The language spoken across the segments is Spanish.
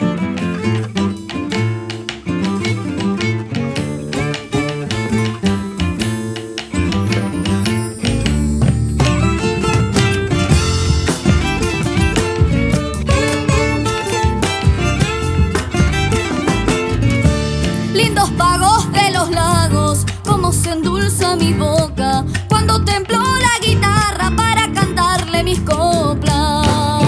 Lindos pagos de los lagos, cómo se endulza mi boca cuando templo la guitarra para cantarle mis coplas.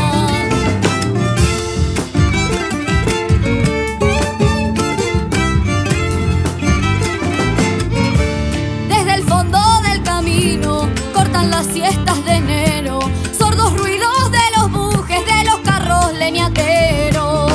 Desde el fondo del camino cortan las siestas de enero, sordos ruidos de los bujes de los carros leñateros.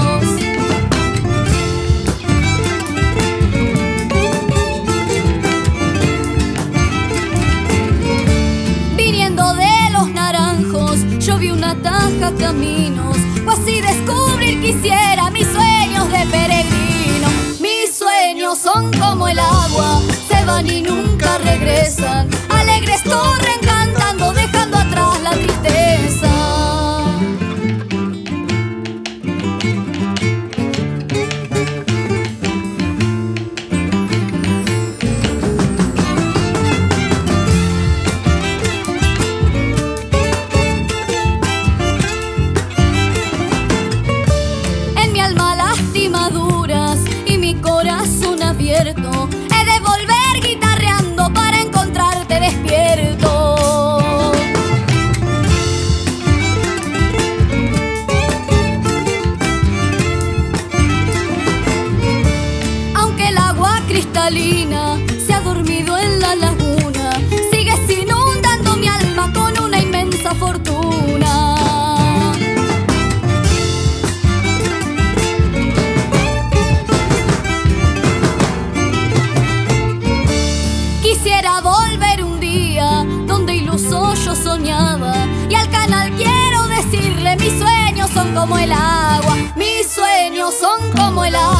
Yo vi una taja caminos, pues así descubrir quisiera mis sueños de peregrino. Mis sueños son como el agua, se van y nunca regresan. Alegres corren cantando, dejando atrás la tristeza. Y mi corazón abierto, he de volver guitarreando para encontrarte despierto. Aunque el agua cristalina se ha dormido en la laguna, sigues inundando mi alma con una inmensa fortuna. Quisiera volver un día donde iluso yo soñaba, y al canal quiero decirle: mis sueños son como el agua, mis sueños son como el agua.